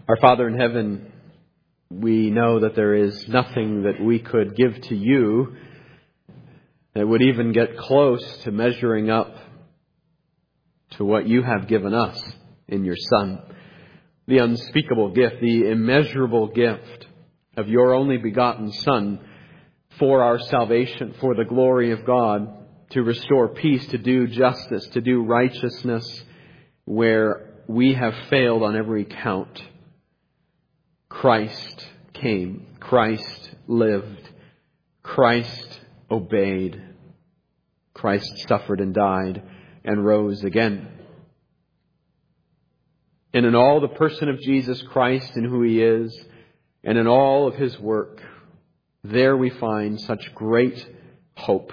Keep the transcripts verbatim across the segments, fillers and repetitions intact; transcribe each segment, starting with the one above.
Our Father in heaven, we know that there is nothing that we could give to you that would even get close to measuring up to what you have given us in your Son. The unspeakable gift, the immeasurable gift of your only begotten Son for our salvation, for the glory of God, to restore peace, to do justice, to do righteousness where we have failed on every count. Christ came. Christ lived. Christ obeyed. Christ suffered and died and rose again. And in all the person of Jesus Christ and who He is, and in all of His work, there we find such great hope.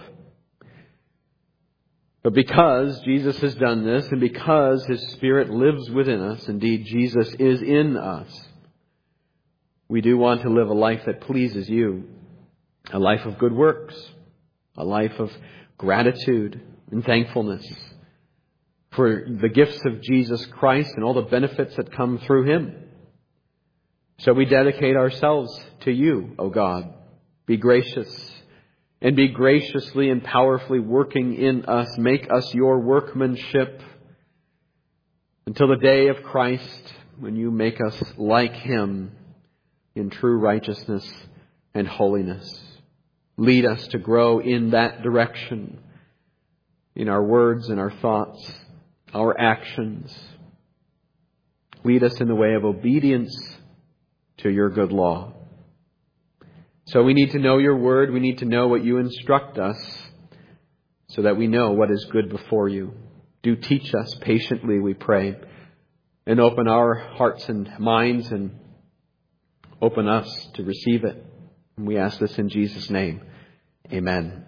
But because Jesus has done this, and because His Spirit lives within us, indeed Jesus is in us, we do want to live a life that pleases you, a life of good works, a life of gratitude and thankfulness for the gifts of Jesus Christ and all the benefits that come through Him. So we dedicate ourselves to you, O God. Be gracious and be graciously and powerfully working in us. Make us your workmanship until the day of Christ, when you make us like Him in true righteousness and holiness. Lead us to grow in that direction, in our words and our thoughts, our actions. Lead us in the way of obedience to your good law. So we need to know your word. We need to know what you instruct us so that we know what is good before you. Do teach us patiently, we pray, and open our hearts and minds and open us to receive it. And we ask this in Jesus' name. Amen.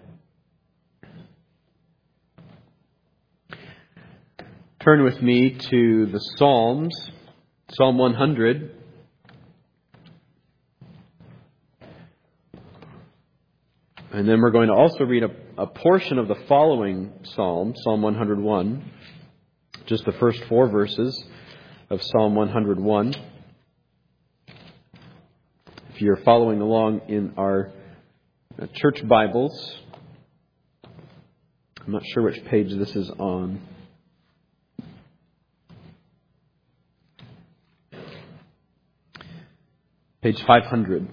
Turn with me to the Psalms, Psalm one hundred. And then we're going to also read a, a portion of the following Psalm, Psalm one hundred one, just the first four verses of Psalm one hundred one. If you're following along in our church Bibles, I'm not sure which page this is on. Page five hundred.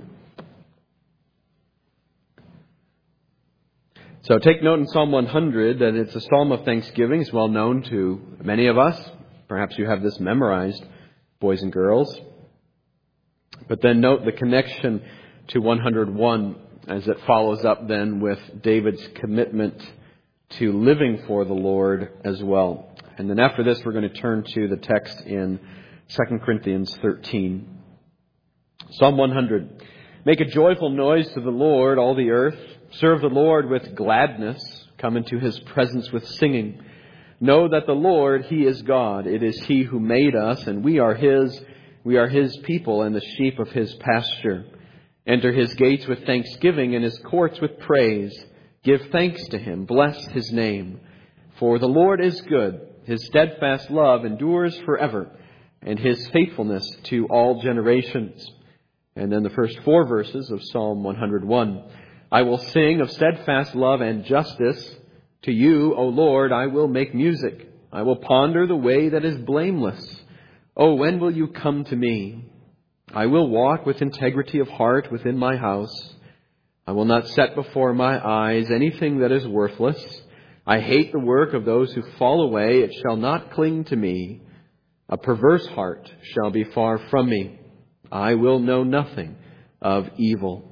So take note in Psalm one hundred that it's a psalm of thanksgiving. It's well known to many of us. Perhaps you have this memorized, boys and girls. But then note the connection to one hundred one as it follows up then with David's commitment to living for the Lord as well. And then after this, we're going to turn to the text in Second Corinthians thirteen. Psalm one hundred. Make a joyful noise to the Lord, all the earth. Serve the Lord with gladness. Come into His presence with singing. Know that the Lord, He is God. It is He who made us, and we are His. We are His people and the sheep of His pasture. Enter His gates with thanksgiving and His courts with praise. Give thanks to Him. Bless His name. For the Lord is good. His steadfast love endures forever, and His faithfulness to all generations. And then the first four verses of Psalm one hundred one. I will sing of steadfast love and justice. To you, O Lord, I will make music. I will ponder the way that is blameless. Oh, when will you come to me? I will walk with integrity of heart within my house. I will not set before my eyes anything that is worthless. I hate the work of those who fall away. It shall not cling to me. A perverse heart shall be far from me. I will know nothing of evil.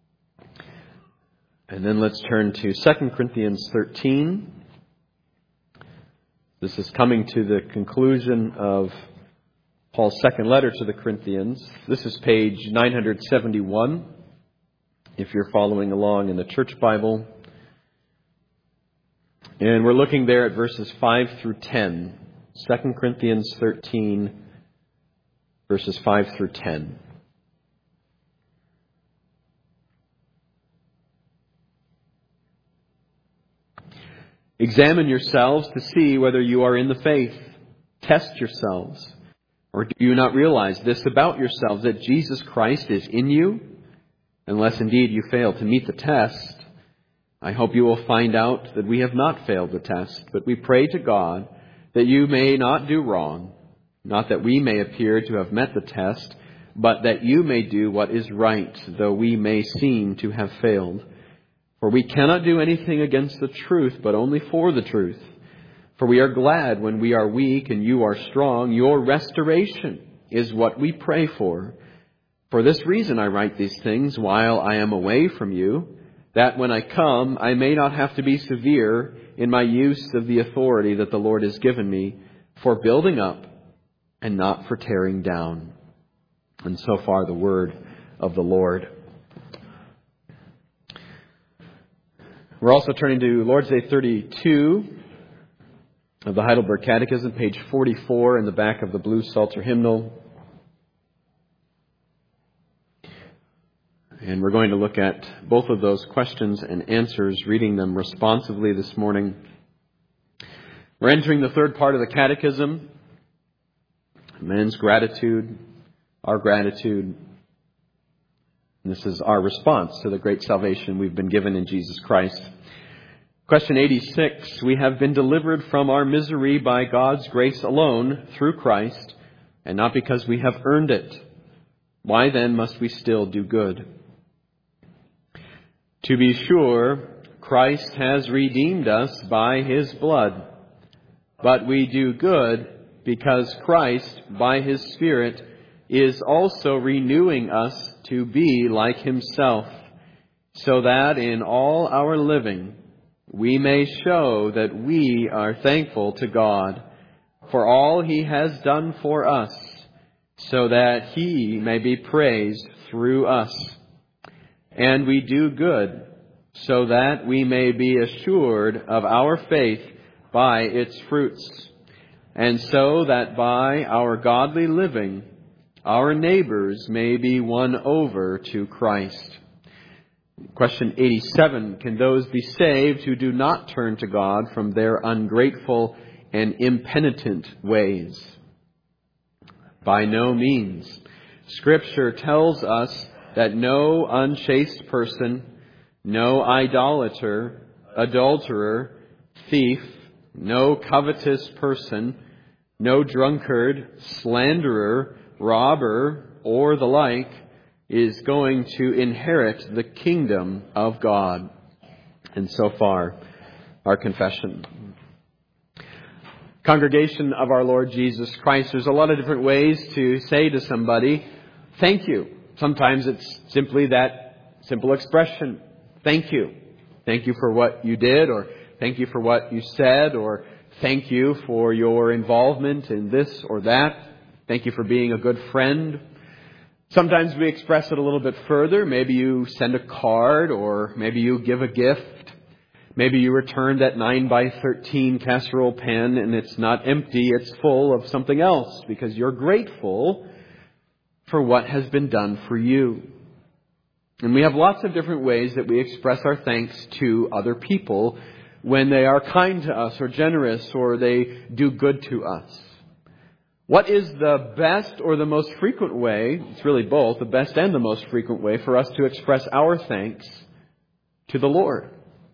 And then let's turn to Second Corinthians thirteen. This is coming to the conclusion of Paul's second letter to the Corinthians. This is page nine seventy-one, if you're following along in the church Bible. And we're looking there at verses five through ten. Second Corinthians thirteen, verses five through ten. Examine yourselves to see whether you are in the faith. Test yourselves. Or do you not realize this about yourselves, that Jesus Christ is in you? Unless indeed you fail to meet the test, I hope you will find out that we have not failed the test, but we pray to God that you may not do wrong, not that we may appear to have met the test, but that you may do what is right, though we may seem to have failed. For we cannot do anything against the truth, but only for the truth. For we are glad when we are weak and you are strong. Your restoration is what we pray for. For this reason I write these things while I am away from you, that when I come I may not have to be severe in my use of the authority that the Lord has given me, for building up and not for tearing down. And so far the word of the Lord. We're also turning to Lord's Day thirty-two of the Heidelberg Catechism, page forty-four in the back of the Blue Psalter hymnal. And we're going to look at both of those questions and answers, reading them responsively this morning. We're entering the third part of the Catechism. Man's gratitude, our gratitude. And this is our response to the great salvation we've been given in Jesus Christ. Question eighty-six. We have been delivered from our misery by God's grace alone through Christ, and not because we have earned it. Why then must we still do good? To be sure, Christ has redeemed us by his blood, but we do good because Christ, by his Spirit, is also renewing us to be like himself, so that in all our living we may show that we are thankful to God for all he has done for us, so that he may be praised through us. And we do good, so that we may be assured of our faith by its fruits, and so that by our godly living our neighbors may be won over to Christ. Question eighty-seven. Can those be saved who do not turn to God from their ungrateful and impenitent ways? By no means. Scripture tells us that no unchaste person, no idolater, adulterer, thief, no covetous person, no drunkard, slanderer, robber, or the like, is going to inherit the kingdom of God. And so far, our confession. Congregation of our Lord Jesus Christ, there's a lot of different ways to say to somebody, thank you. Sometimes it's simply that simple expression, thank you. Thank you for what you did, or thank you for what you said, or thank you for your involvement in this or that. Thank you for being a good friend. Sometimes we express it a little bit further. Maybe you send a card, or maybe you give a gift. Maybe you return that nine by thirteen casserole pan and it's not empty, it's full of something else because you're grateful for what has been done for you. And we have lots of different ways that we express our thanks to other people when they are kind to us or generous or they do good to us. What is the best or the most frequent way, it's really both, the best and the most frequent way for us to express our thanks to the Lord?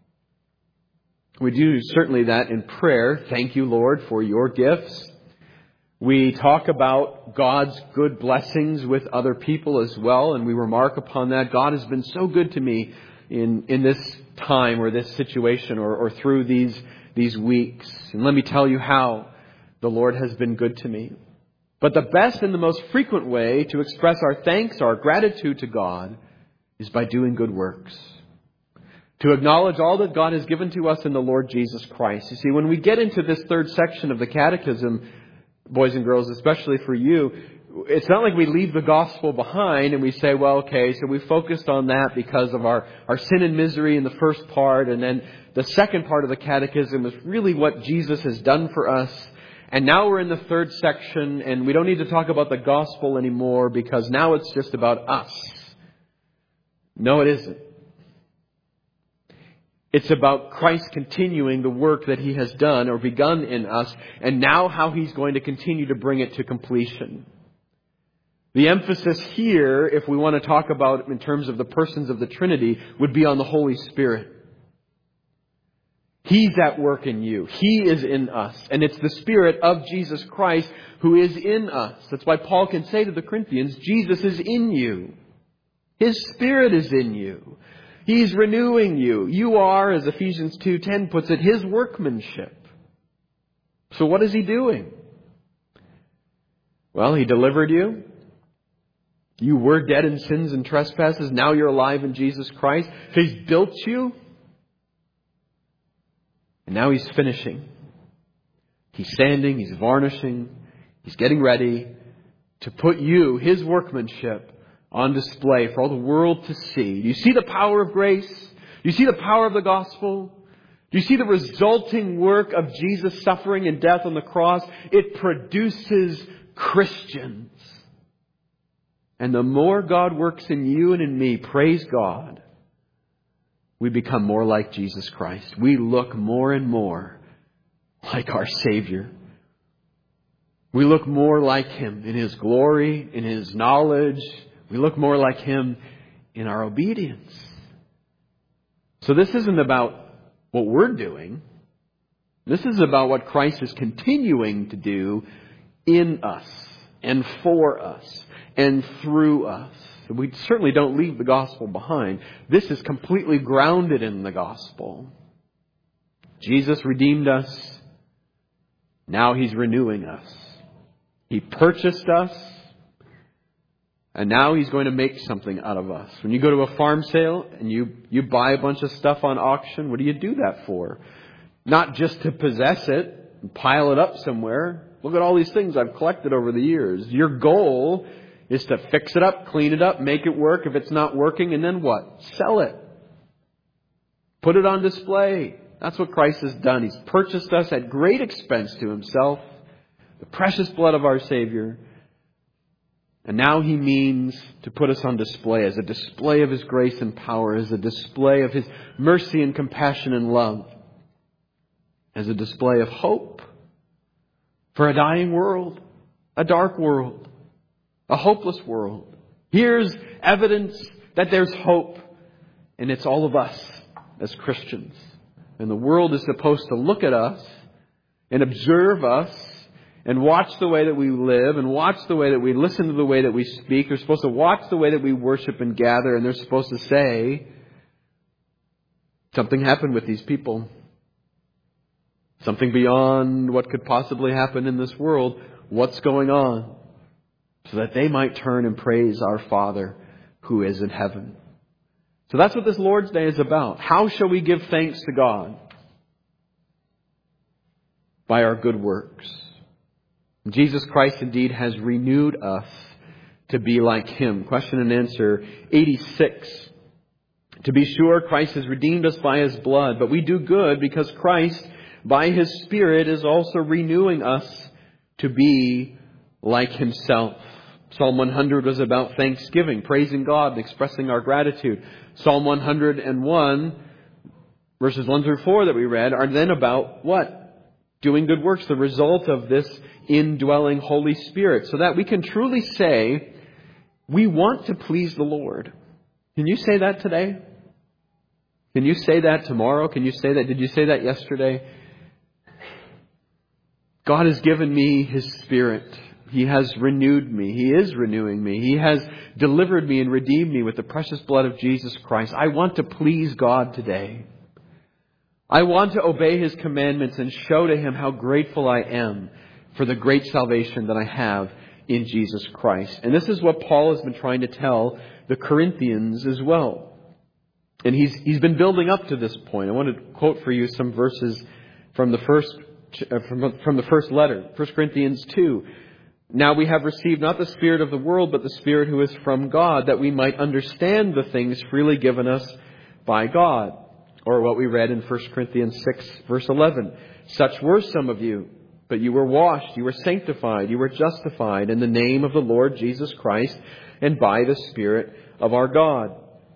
We do certainly that in prayer. Thank you, Lord, for your gifts. We talk about God's good blessings with other people as well, and we remark upon that. God has been so good to me in, in this time or this situation or, or through these, these weeks. And let me tell you how the Lord has been good to me. But the best and the most frequent way to express our thanks, our gratitude to God, is by doing good works. To acknowledge all that God has given to us in the Lord Jesus Christ. You see, when we get into this third section of the Catechism, boys and girls, especially for you, it's not like we leave the gospel behind and we say, well, okay, so we focused on that because of our, our sin and misery in the first part. And then the second part of the Catechism is really what Jesus has done for us. And now we're in the third section and we don't need to talk about the gospel anymore because now it's just about us. No, it isn't. It's about Christ continuing the work that He has done or begun in us, and now how He's going to continue to bring it to completion. The emphasis here, if we want to talk about in terms of the persons of the Trinity, would be on the Holy Spirit. He's at work in you. He is in us. And it's the Spirit of Jesus Christ who is in us. That's why Paul can say to the Corinthians, Jesus is in you. His Spirit is in you. He's renewing you. You are, as Ephesians two ten puts it, His workmanship. So what is He doing? Well, He delivered you. You were dead in sins and trespasses. Now you're alive in Jesus Christ. He's built you. And now He's finishing. He's sanding. He's varnishing. He's getting ready to put you, His workmanship, on display for all the world to see. Do you see the power of grace? Do you see the power of the gospel? Do you see the resulting work of Jesus' suffering and death on the cross? It produces Christians. And the more God works in you and in me, praise God, we become more like Jesus Christ. We look more and more like our Savior. We look more like Him in His glory, in His knowledge. We look more like Him in our obedience. So this isn't about what we're doing. This is about what Christ is continuing to do in us and for us and through us. We certainly don't leave the gospel behind. This is completely grounded in the gospel. Jesus redeemed us. Now He's renewing us. He purchased us. And now He's going to make something out of us. When you go to a farm sale and you, you buy a bunch of stuff on auction, what do you do that for? Not just to possess it and pile it up somewhere. Look at all these things I've collected over the years. Your goal is to fix it up, clean it up, make it work if it's not working, and then what? Sell it. Put it on display. That's what Christ has done. He's purchased us at great expense to Himself, the precious blood of our Savior. And now He means to put us on display as a display of His grace and power, as a display of His mercy and compassion and love, as a display of hope for a dying world, a dark world, a hopeless world. Here's evidence that there's hope, and it's all of us as Christians. And the world is supposed to look at us and observe us and watch the way that we live and watch the way that we listen to the way that we speak. They're supposed to watch the way that we worship and gather, and they're supposed to say, something happened with these people. Something beyond what could possibly happen in this world. What's going on? So that they might turn and praise our Father who is in heaven. So that's what this Lord's Day is about. How shall we give thanks to God? By our good works. Jesus Christ indeed has renewed us to be like Him. Question and answer eighty-six. To be sure, Christ has redeemed us by His blood, but we do good because Christ, by His Spirit, is also renewing us to be like Himself. Psalm one hundred was about thanksgiving, praising God and expressing our gratitude. Psalm one hundred one, verses one through four that we read, are then about what? Doing good works, the result of this indwelling Holy Spirit, so that we can truly say, we want to please the Lord. Can you say that today? Can you say that tomorrow? Can you say that? Did you say that yesterday? God has given me His Spirit. He has renewed me. He is renewing me. He has delivered me and redeemed me with the precious blood of Jesus Christ. I want to please God today. I want to obey His commandments and show to Him how grateful I am for the great salvation that I have in Jesus Christ. And this is what Paul has been trying to tell the Corinthians as well. And he's he's been building up to this point. I want to quote for you some verses from the first from, from the first letter, First Corinthians two. Now we have received not the spirit of the world, but the Spirit who is from God, that we might understand the things freely given us by God. Or what we read in First Corinthians six, verse eleven. Such were some of you, but you were washed, you were sanctified, you were justified in the name of the Lord Jesus Christ and by the Spirit of our God.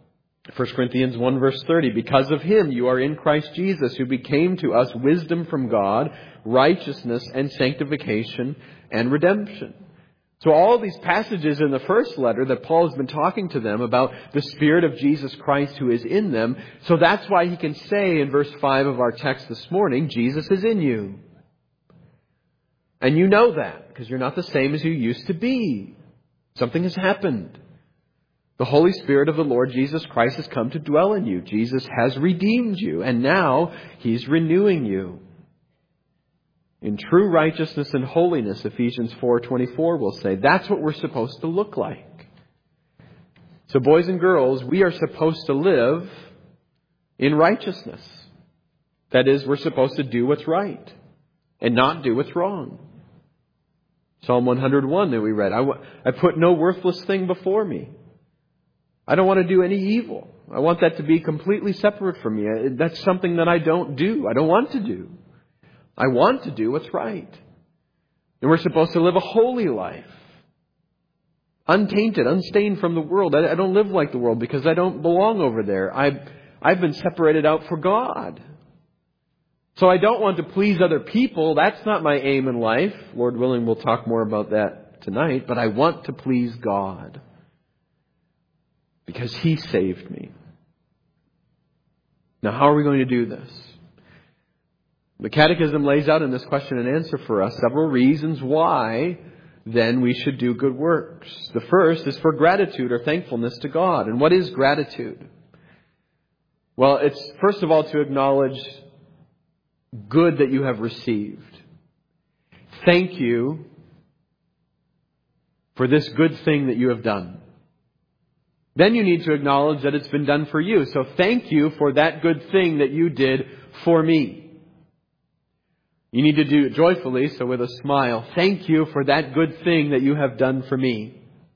First Corinthians one verse thirty, because of Him you are in Christ Jesus, who became to us wisdom from God, righteousness and sanctification and redemption. So all these passages in the first letter that Paul has been talking to them about the Spirit of Jesus Christ who is in them. So that's why he can say in verse five of our text this morning, Jesus is in you. And you know that because you're not the same as you used to be. Something has happened. The Holy Spirit of the Lord Jesus Christ has come to dwell in you. Jesus has redeemed you, and now He's renewing you. In true righteousness and holiness, Ephesians four twenty-four will say, that's what we're supposed to look like. So boys and girls, we are supposed to live in righteousness. That is, we're supposed to do what's right and not do what's wrong. Psalm one hundred one that we read, I, w- I put no worthless thing before me. I don't want to do any evil. I want that to be completely separate from me. That's something that I don't do. I don't want to do. I want to do what's right. And we're supposed to live a holy life. Untainted, unstained from the world. I, I don't live like the world because I don't belong over there. I've, I've been separated out for God. So I don't want to please other people. That's not my aim in life. Lord willing, we'll talk more about that tonight. But I want to please God. Because He saved me. Now, how are we going to do this? The Catechism lays out in this question and answer for us several reasons why then we should do good works. The first is for gratitude or thankfulness to God. And what is gratitude? Well, it's first of all to acknowledge good that you have received. Thank you for this good thing that you have done. Then you need to acknowledge that it's been done for you. So thank you for that good thing that you did for me. You need to do it joyfully, so with a smile. Thank you for that good thing that you have done for me.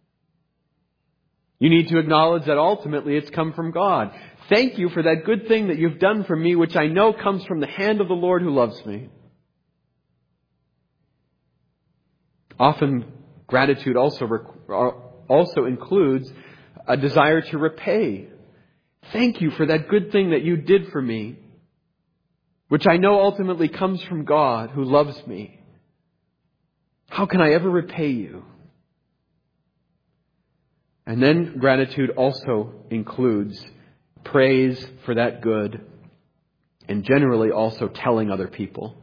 You need to acknowledge that ultimately it's come from God. Thank you for that good thing that you've done for me, which I know comes from the hand of the Lord who loves me. Often gratitude also, also includes a desire to repay. Thank you for that good thing that you did for me, which I know ultimately comes from God who loves me. How can I ever repay you? And then gratitude also includes praise for that good and generally also telling other people.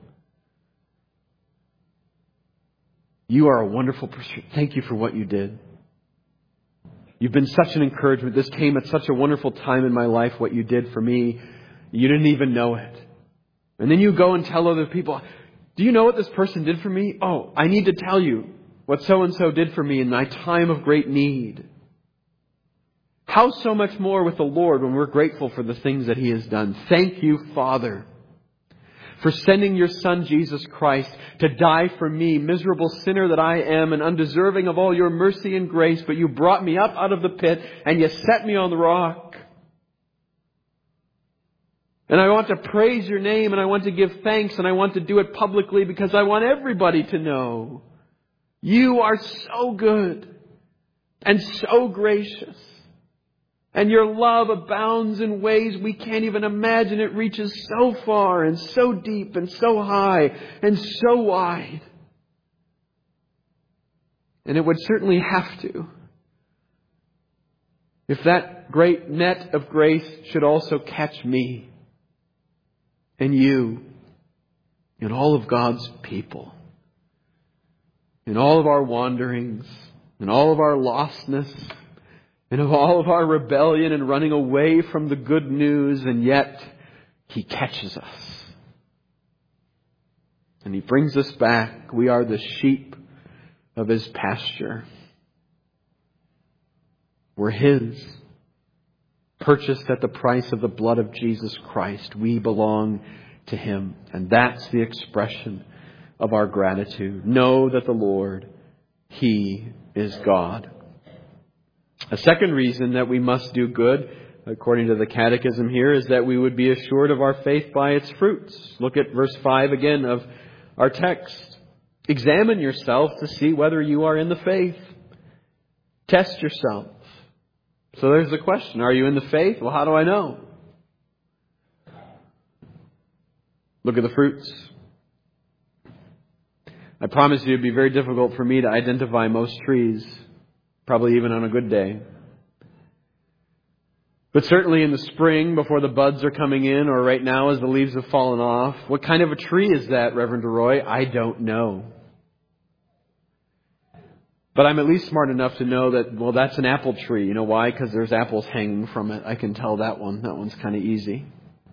You are a wonderful person. Thank you for what you did. You've been such an encouragement. This came at such a wonderful time in my life, what you did for me. You didn't even know it. And then you go and tell other people, do you know what this person did for me? Oh, I need to tell you what so-and-so did for me in my time of great need. How so much more with the Lord when we're grateful for the things that He has done. Thank you, Father, for sending your Son, Jesus Christ, to die for me, miserable sinner that I am and undeserving of all your mercy and grace. But you brought me up out of the pit and you set me on the rock. And I want to praise your name and I want to give thanks and I want to do it publicly because I want everybody to know you are so good and so gracious. And your love abounds in ways we can't even imagine. It reaches so far and so deep and so high and so wide. And it would certainly have to, if that great net of grace should also catch me and you and all of God's people, in all of our wanderings, in all of our lostness, and of all of our rebellion and running away from the good news, and yet He catches us. And He brings us back. We are the sheep of His pasture. We're His. Purchased at the price of the blood of Jesus Christ. We belong to Him. And that's the expression of our gratitude. Know that the Lord, He is God. A second reason that we must do good, according to the Catechism here, is that we would be assured of our faith by its fruits. Look at verse five again of our text. Examine yourself to see whether you are in the faith. Test yourself. So there's the question. Are you in the faith? Well, how do I know? Look at the fruits. I promise you it'd be very difficult for me to identify most trees, probably even on a good day. But certainly in the spring, before the buds are coming in, or right now as the leaves have fallen off, what kind of a tree is that, Reverend DeRoy? I don't know. But I'm at least smart enough to know that, well, that's an apple tree. You know why? Because there's apples hanging from it. I can tell that one. That one's kind of easy.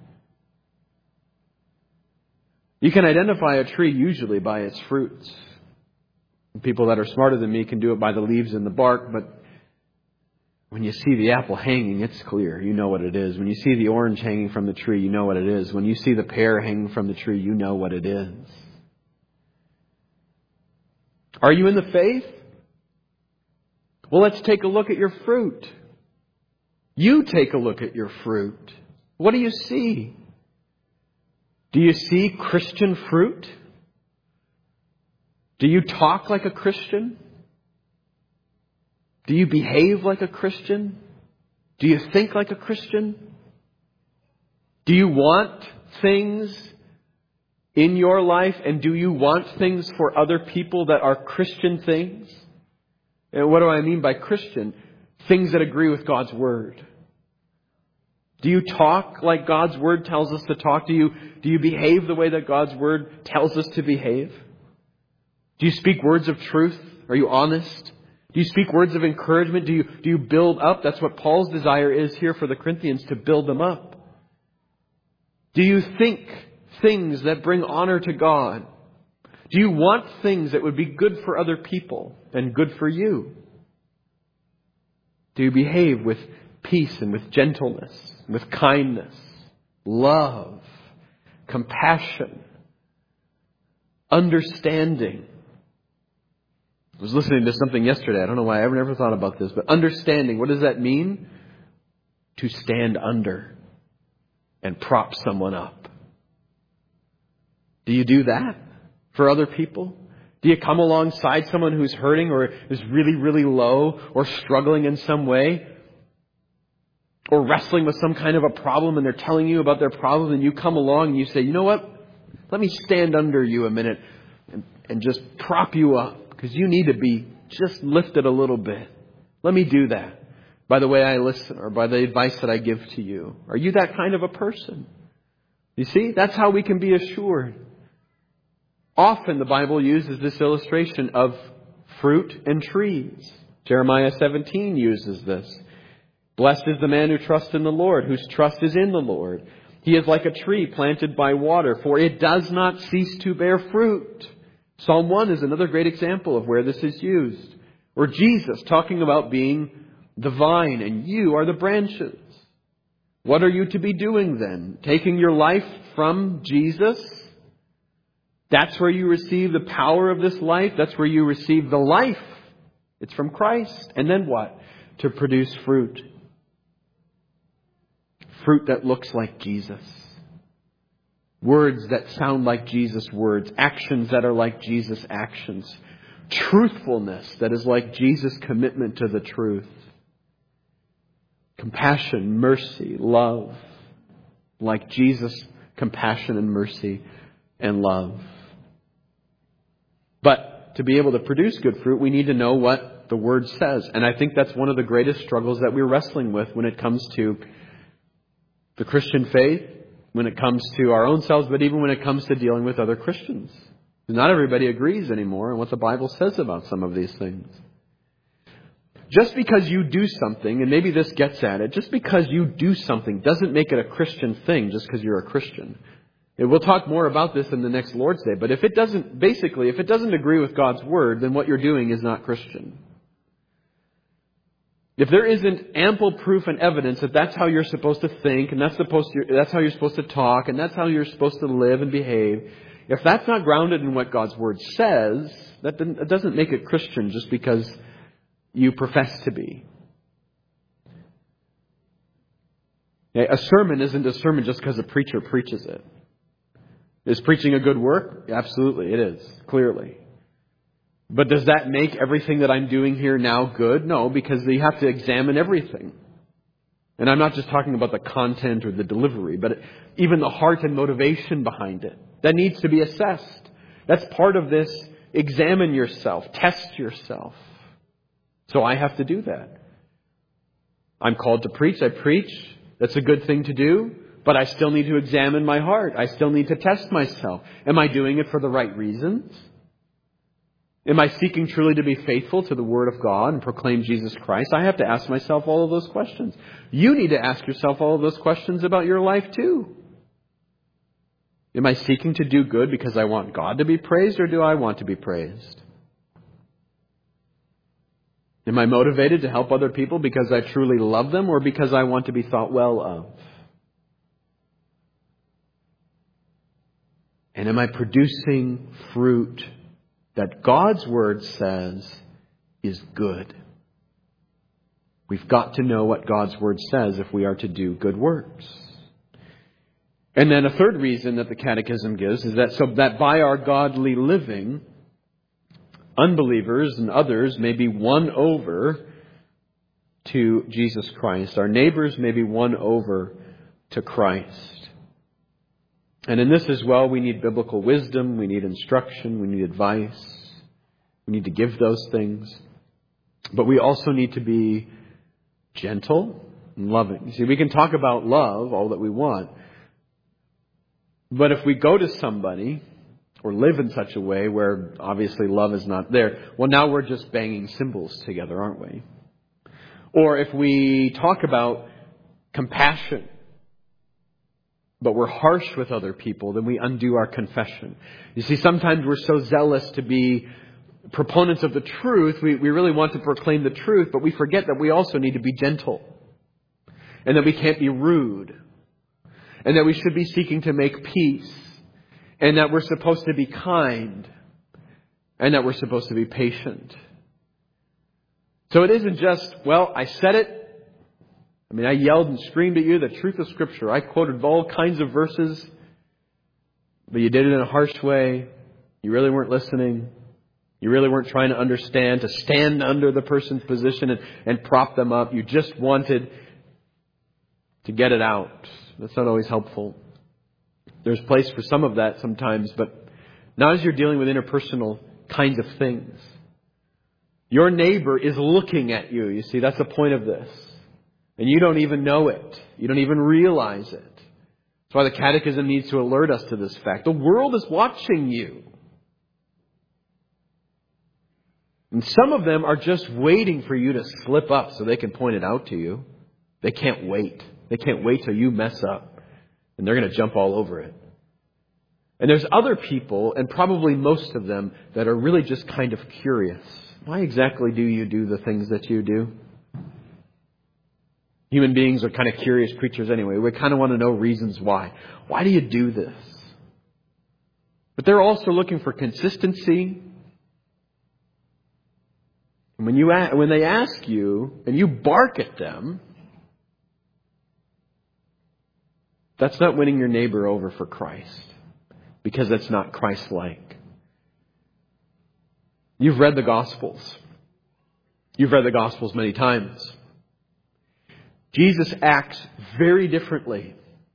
You can identify a tree usually by its fruits. People that are smarter than me can do it by the leaves and the bark, but when you see the apple hanging, it's clear. You know what it is. When you see the orange hanging from the tree, you know what it is. When you see the pear hanging from the tree, you know what it is. Are you in the faith? Well, let's take a look at your fruit. You take a look at your fruit. What do you see? Do you see Christian fruit? Do you talk like a Christian? Do you behave like a Christian? Do you think like a Christian? Do you want things in your life, and do you want things for other people that are Christian things? And what do I mean by Christian? Things that agree with God's Word. Do you talk like God's Word tells us to talk? Do you, do you behave the way that God's Word tells us to behave? Do you speak words of truth? Are you honest? Do you speak words of encouragement? Do you, do you build up? That's what Paul's desire is here for the Corinthians, to build them up. Do you think things that bring honor to God? Do you want things that would be good for other people and good for you? Do you behave with peace and with gentleness, with kindness, love, compassion, understanding? I was listening to something yesterday. I don't know why I ever never thought about this, but understanding, what does that mean? To stand under and prop someone up. Do you do that for other people? Do you come alongside someone who's hurting or is really, really low or struggling in some way? Or wrestling with some kind of a problem, and they're telling you about their problem, and you come along and you say, you know what? Let me stand under you a minute and, and just prop you up, because you need to be just lifted a little bit. Let me do that by the way I listen or by the advice that I give to you. Are you that kind of a person? You see, that's how we can be assured. Often the Bible uses this illustration of fruit and trees. Jeremiah seventeen uses this. Blessed is the man who trusts in the Lord, whose trust is in the Lord. He is like a tree planted by water, for it does not cease to bear fruit. Psalm one is another great example of where this is used. Or Jesus talking about being the vine and you are the branches. What are you to be doing then? Taking your life from Jesus? That's where you receive the power of this life. That's where you receive the life. It's from Christ. And then what? To produce fruit. Fruit that looks like Jesus. Words that sound like Jesus' words. Actions that are like Jesus' actions. Truthfulness that is like Jesus' commitment to the truth. Compassion, mercy, love. Like Jesus' compassion and mercy and love. But to be able to produce good fruit, we need to know what the Word says. And I think that's one of the greatest struggles that we're wrestling with when it comes to the Christian faith, when it comes to our own selves, but even when it comes to dealing with other Christians. Not everybody agrees anymore on what the Bible says about some of these things. Just because you do something, and maybe this gets at it, just because you do something doesn't make it a Christian thing just because you're a Christian. And we'll talk more about this in the next Lord's Day, but if it doesn't, basically, if it doesn't agree with God's Word, then what you're doing is not Christian. If there isn't ample proof and evidence that that's how you're supposed to think, and that's supposed to, that's how you're supposed to talk, and that's how you're supposed to live and behave, if that's not grounded in what God's Word says, that doesn't make it Christian just because you profess to be. A sermon isn't a sermon just because a preacher preaches it. Is preaching a good work? Absolutely, it is, clearly. But does that make everything that I'm doing here now good? No, because you have to examine everything. And I'm not just talking about the content or the delivery, but even the heart and motivation behind it. That needs to be assessed. That's part of this. Examine yourself. Test yourself. So I have to do that. I'm called to preach. I preach. That's a good thing to do. But I still need to examine my heart. I still need to test myself. Am I doing it for the right reasons? Am I seeking truly to be faithful to the Word of God and proclaim Jesus Christ? I have to ask myself all of those questions. You need to ask yourself all of those questions about your life too. Am I seeking to do good because I want God to be praised, or do I want to be praised? Am I motivated to help other people because I truly love them, or because I want to be thought well of? And am I producing fruit that God's Word says is good? We've got to know what God's Word says if we are to do good works. And then a third reason that the Catechism gives is that so that by our godly living, unbelievers and others may be won over to Jesus Christ. Our neighbors may be won over to Christ. And in this as well, we need biblical wisdom, we need instruction, we need advice. We need to give those things. But we also need to be gentle and loving. You see, we can talk about love all that we want. But if we go to somebody or live in such a way where obviously love is not there, well, now we're just banging cymbals together, aren't we? Or if we talk about compassion, but we're harsh with other people, then we undo our confession. You see, sometimes we're so zealous to be proponents of the truth, we, we really want to proclaim the truth, but we forget that we also need to be gentle. And that we can't be rude. And that we should be seeking to make peace. And that we're supposed to be kind. And that we're supposed to be patient. So it isn't just, well, I said it. I mean, I yelled and screamed at you the truth of Scripture. I quoted all kinds of verses. But you did it in a harsh way. You really weren't listening. You really weren't trying to understand, to stand under the person's position and, and prop them up. You just wanted to get it out. That's not always helpful. There's place for some of that sometimes, but not as you're dealing with interpersonal kinds of things. Your neighbor is looking at you. You see, that's the point of this. And you don't even know it. You don't even realize it. That's why the Catechism needs to alert us to this fact. The world is watching you. And some of them are just waiting for you to slip up so they can point it out to you. They can't wait. They can't wait till you mess up. And they're going to jump all over it. And there's other people, and probably most of them, that are really just kind of curious. Why exactly do you do the things that you do? Human beings are kind of curious creatures anyway. We kind of want to know reasons why. Why do you do this? But they're also looking for consistency. And when you when they ask you and you bark at them, that's not winning your neighbor over for Christ, because that's not Christ-like. You've read the Gospels. You've read the Gospels many times. Jesus acts very differently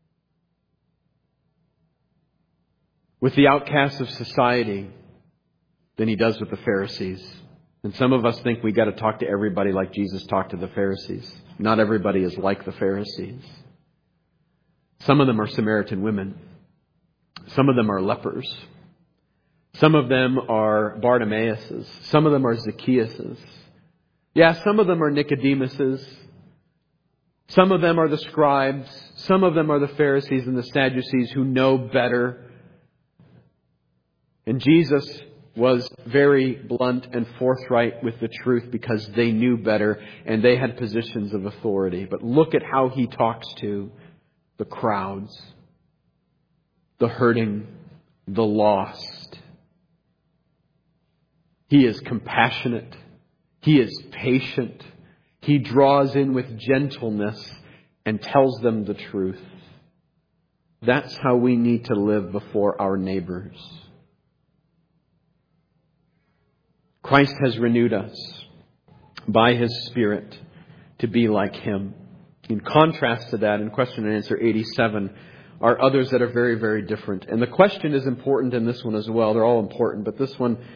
with the outcasts of society than he does with the Pharisees. And some of us think we got to talk to everybody like Jesus talked to the Pharisees. Not everybody is like the Pharisees. Some of them are Samaritan women. Some of them are lepers. Some of them are Bartimaeuses. Some of them are Zacchaeuses. Yeah, some of them are Nicodemuses. Some of them are the scribes. Some of them are the Pharisees and the Sadducees who know better. And Jesus was very blunt and forthright with the truth because they knew better and they had positions of authority. But look at how he talks to the crowds, the hurting, the lost. He is compassionate. He is patient. He draws in with gentleness and tells them the truth. That's how we need to live before our neighbors. Christ has renewed us by His Spirit to be like Him. In contrast to that, in question and answer eighty-seven, are others that are very, very different. And the question is important in this one as well. They're all important, but this one,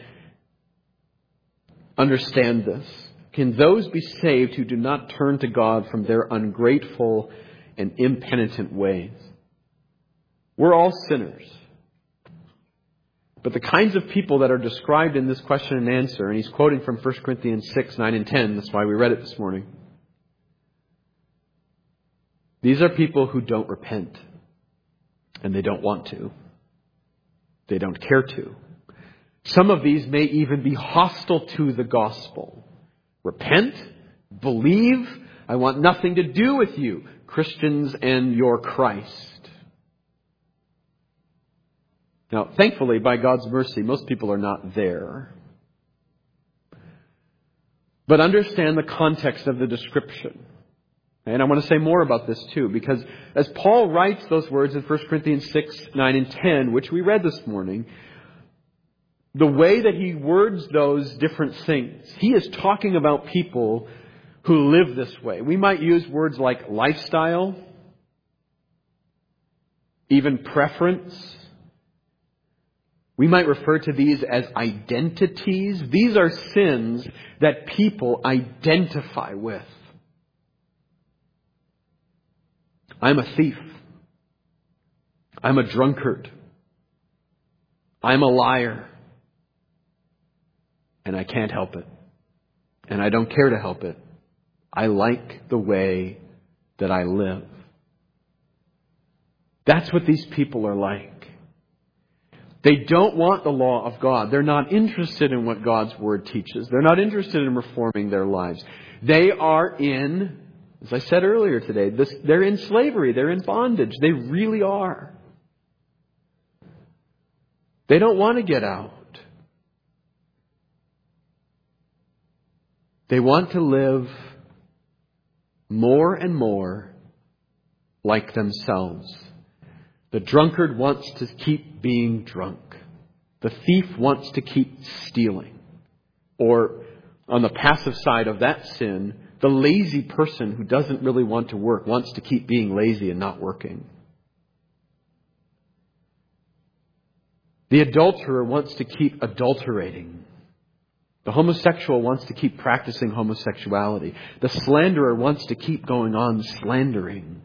understand this. Can those be saved who do not turn to God from their ungrateful and impenitent ways? We're all sinners. But the kinds of people that are described in this question and answer, and he's quoting from First Corinthians six, nine, and ten. That's why we read it this morning. These are people who don't repent. And they don't want to. They don't care to. Some of these may even be hostile to the gospel. Repent, believe, I want nothing to do with you, Christians and your Christ. Now, thankfully, by God's mercy, most people are not there. But understand the context of the description. And I want to say more about this too, because as Paul writes those words in First Corinthians six, nine, and ten, which we read this morning, the way that he words those different things, he is talking about people who live this way. We might use words like lifestyle, even preference. We might refer to these as identities. These are sins that people identify with. I'm a thief. I'm a drunkard. I'm a liar. And I can't help it. And I don't care to help it. I like the way that I live. That's what these people are like. They don't want the law of God. They're not interested in what God's Word teaches. They're not interested in reforming their lives. They are in, as I said earlier today, this, they're in slavery. They're in bondage. They really are. They don't want to get out. They want to live more and more like themselves. The drunkard wants to keep being drunk. The thief wants to keep stealing. Or on the passive side of that sin, the lazy person who doesn't really want to work wants to keep being lazy and not working. The adulterer wants to keep adulterating. The homosexual wants to keep practicing homosexuality. The slanderer wants to keep going on slandering.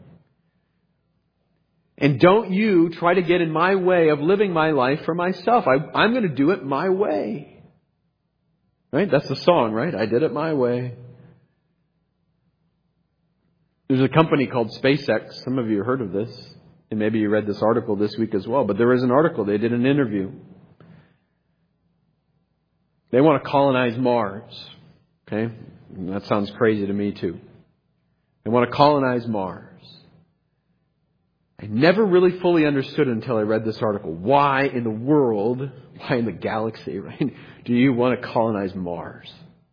And don't you try to get in my way of living my life for myself. I, I'm going to do it my way. Right? That's the song, right? I did it my way. There's a company called SpaceX. Some of you heard of this. And maybe you read this article this week as well. But there was an article. They did an interview. They want to colonize Mars. Okay? And that sounds crazy to me too. They want to colonize Mars. I never really fully understood it until I read this article. Why in the world, why in the galaxy, right, do you want to colonize Mars?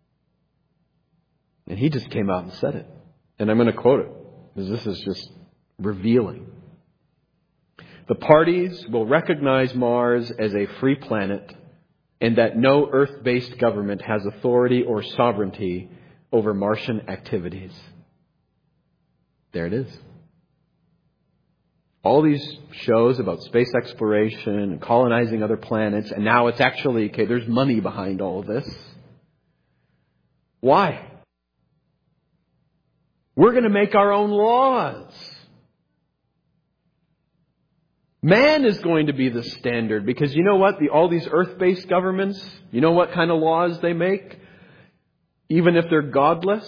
And he just came out and said it. And I'm going to quote it, because this is just revealing. The parties will recognize Mars as a free planet, and that no Earth-based government has authority or sovereignty over Martian activities. There it is. All these shows about space exploration and colonizing other planets, and now it's actually, okay, there's money behind all of this. Why? We're going to make our own laws. Man is going to be the standard, because you know what? The, all these earth-based governments, you know what kind of laws they make? Even if they're godless?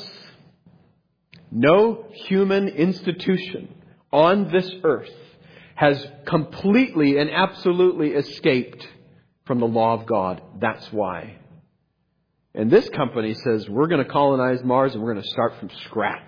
No human institution on this earth has completely and absolutely escaped from the law of God. That's why. And this company says, we're going to colonize Mars and we're going to start from scratch.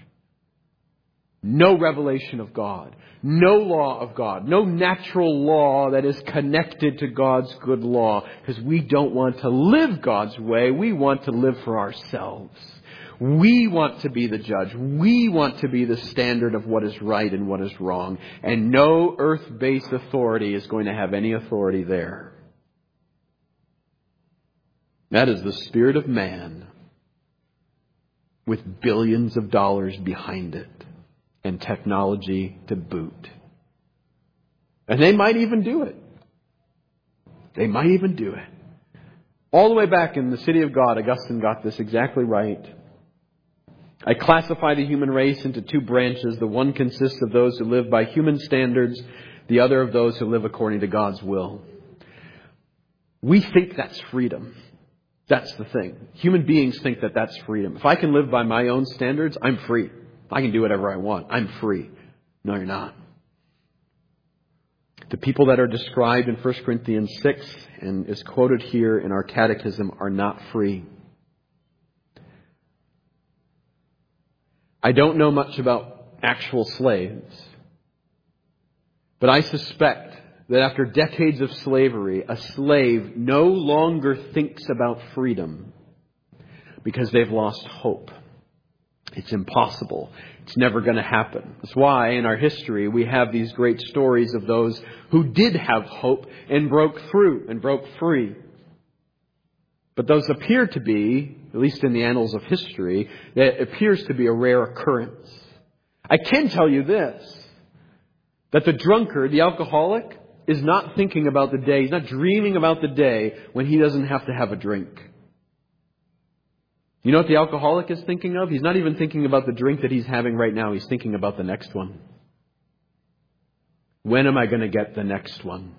No revelation of God. No law of God. No natural law that is connected to God's good law. Because we don't want to live God's way. We want to live for ourselves. We want to be the judge. We want to be the standard of what is right and what is wrong. And no earth-based authority is going to have any authority there. That is the spirit of man with billions of dollars behind it. and technology to boot. And they might even do it. They might even do it. All the way back in the City of God, Augustine got this exactly right. I classify the human race into two branches. The one consists of those who live by human standards, the other of those who live according to God's will. We think that's freedom. That's the thing. Human beings think that that's freedom. If I can live by my own standards, I'm free. If I can do whatever I want, I'm free. No, you're not. The people that are described in First Corinthians six and is quoted here in our catechism are not free. I don't know much about actual slaves, but I suspect that after decades of slavery, a slave no longer thinks about freedom because they've lost hope. It's impossible. It's never going to happen. That's why in our history we have these great stories of those who did have hope and broke through and broke free. But those appear to be, at least in the annals of history, that appears to be a rare occurrence. I can tell you this, that the drunkard, the alcoholic, is not thinking about the day, he's not dreaming about the day when he doesn't have to have a drink. You know what the alcoholic is thinking of? He's not even thinking about the drink that he's having right now. He's thinking about the next one. When am I going to get the next one?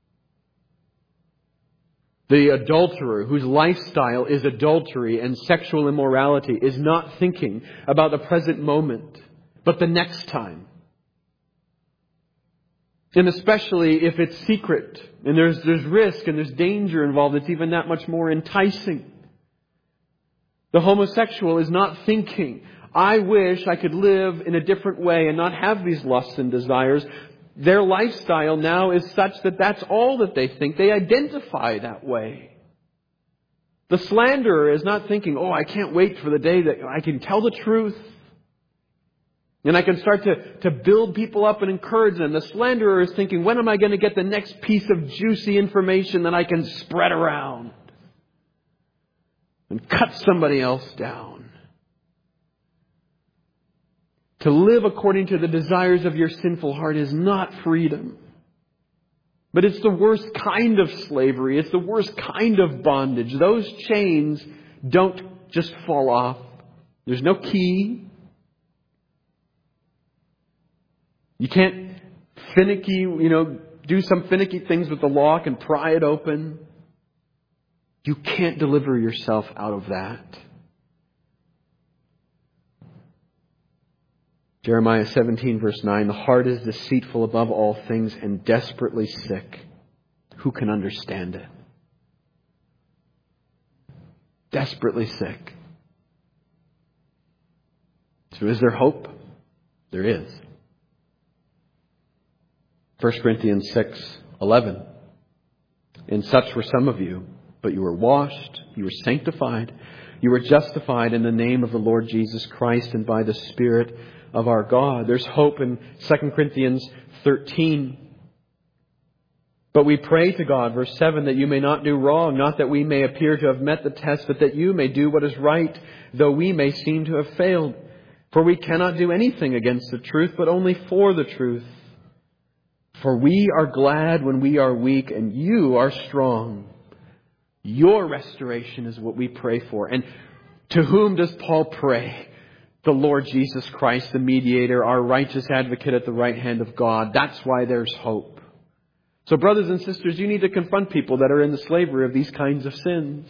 The adulterer whose lifestyle is adultery and sexual immorality is not thinking about the present moment, but the next time. And especially if it's secret and there's, there's risk and there's danger involved, it's even that much more enticing. The homosexual is not thinking, I wish I could live in a different way and not have these lusts and desires. Their lifestyle now is such that that's all that they think. They identify that way. The slanderer is not thinking, oh, I can't wait for the day that I can tell the truth. And I can start to, to build people up and encourage them. The slanderer is thinking, when am I going to get the next piece of juicy information that I can spread around and cut somebody else down? To live according to the desires of your sinful heart is not freedom. But it's the worst kind of slavery. It's the worst kind of bondage. Those chains don't just fall off. There's no key. You can't finicky, you know, do some finicky things with the lock and pry it open. You can't deliver yourself out of that. Jeremiah seventeen verse nine, the heart is deceitful above all things and desperately sick. Who can understand it? Desperately sick. So is there hope? There is. First Corinthians six eleven. And such were some of you, but you were washed, you were sanctified, you were justified in the name of the Lord Jesus Christ and by the Spirit of our God. There's hope in Second Corinthians thirteen. But we pray to God, verse seven, that you may not do wrong, not that we may appear to have met the test, but that you may do what is right, though we may seem to have failed. For we cannot do anything against the truth, but only for the truth. For we are glad when we are weak, and you are strong. Your restoration is what we pray for. And to whom does Paul pray? The Lord Jesus Christ, the mediator, our righteous advocate at the right hand of God. That's why there's hope. So brothers and sisters, you need to confront people that are in the slavery of these kinds of sins.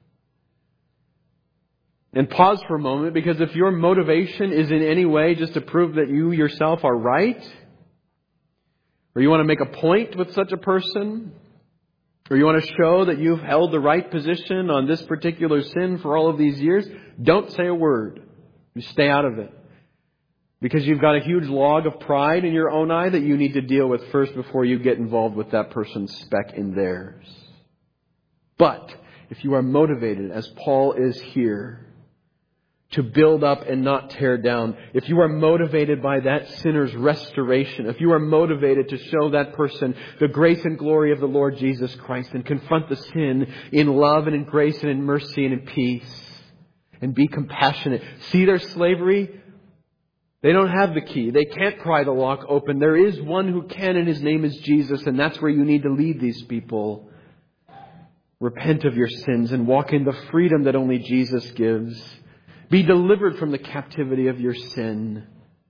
And pause for a moment, because if your motivation is in any way just to prove that you yourself are right, or you want to make a point with such a person, or you want to show that you've held the right position on this particular sin for all of these years, don't say a word. You stay out of it. Because you've got a huge log of pride in your own eye that you need to deal with first before you get involved with that person's speck in theirs. But if you are motivated, as Paul is here, to build up and not tear down, if you are motivated by that sinner's restoration, if you are motivated to show that person the grace and glory of the Lord Jesus Christ and confront the sin in love and in grace and in mercy and in peace, and be compassionate. See their slavery They don't have the key. They can't pry the lock open. There is one who can, and His name is Jesus, and that's where you need to lead these people. Repent of your sins and walk in the freedom that only Jesus gives. Be delivered from the captivity of your sin.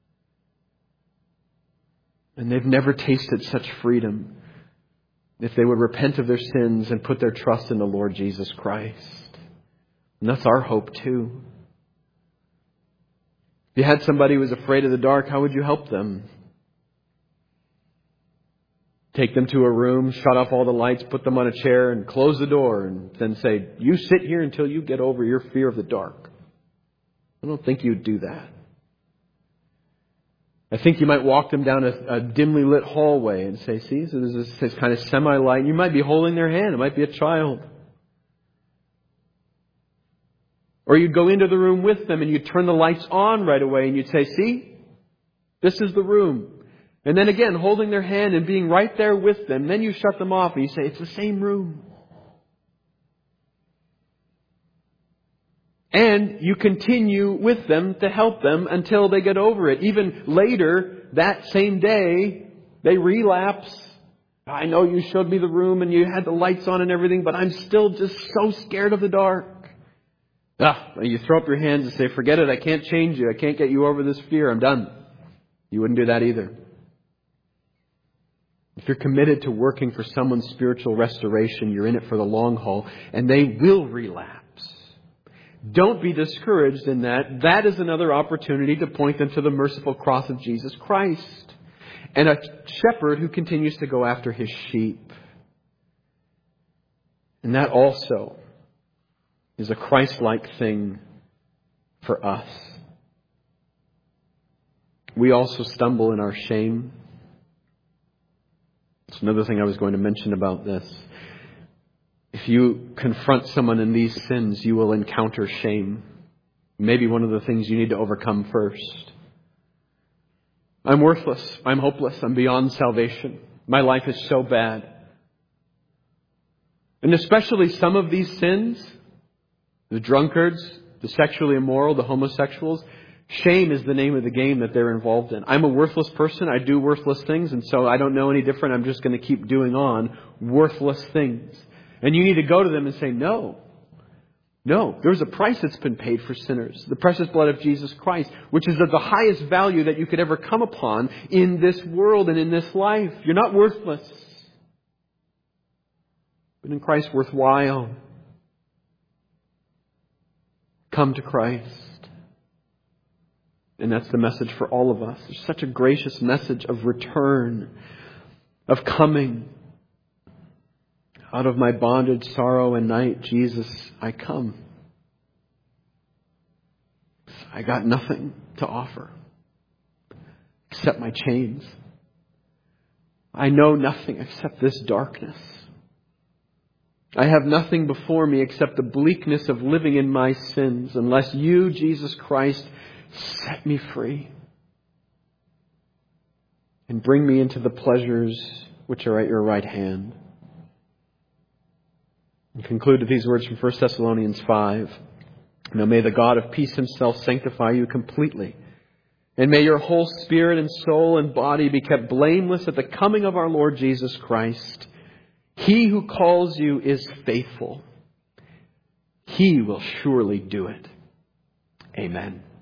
And they've never tasted such freedom if they would repent of their sins and put their trust in the Lord Jesus Christ. And that's our hope too. If you had somebody who was afraid of the dark, how would you help them? Take them to a room, shut off all the lights, put them on a chair and close the door and then say, you sit here until you get over your fear of the dark. I don't think you'd do that. I think you might walk them down a, a dimly lit hallway and say, see, so there's this, this kind of semi-light. You might be holding their hand. It might be a child. Or you'd go into the room with them and you'd turn the lights on right away and you'd say, see, this is the room. And then again, holding their hand and being right there with them. Then you shut them off and you say, it's the same room. And you continue with them to help them until they get over it. Even later, that same day, they relapse. I know you showed me the room and you had the lights on and everything, but I'm still just so scared of the dark. Ah, you throw up your hands and say, forget it, I can't change you. I can't get you over this fear. I'm done. You wouldn't do that either. If you're committed to working for someone's spiritual restoration, you're in it for the long haul, and they will relapse. Don't be discouraged in that. That is another opportunity to point them to the merciful cross of Jesus Christ and a shepherd who continues to go after his sheep. And that also is a Christ-like thing for us. We also stumble in our shame. It's another thing I was going to mention about this. If you confront someone in these sins, you will encounter shame. Maybe one of the things you need to overcome first. I'm worthless. I'm hopeless. I'm beyond salvation. My life is so bad. And especially some of these sins, the drunkards, the sexually immoral, the homosexuals, shame is the name of the game that they're involved in. I'm a worthless person. I do worthless things. And so I don't know any different. I'm just going to keep doing on worthless things. And you need to go to them and say, no, no, there's a price that's been paid for sinners. The precious blood of Jesus Christ, which is of the highest value that you could ever come upon in this world and in this life. You're not worthless, but in Christ worthwhile. Come to Christ. And that's the message for all of us. There's such a gracious message of return, of coming. Out of my bondage, sorrow, and night, Jesus, I come. I got nothing to offer except my chains. I know nothing except this darkness. I have nothing before me except the bleakness of living in my sins, unless you, Jesus Christ, set me free and bring me into the pleasures which are at your right hand. And conclude with these words from First Thessalonians five. Now may the God of peace himself sanctify you completely. And may your whole spirit and soul and body be kept blameless at the coming of our Lord Jesus Christ. He who calls you is faithful. He will surely do it. Amen.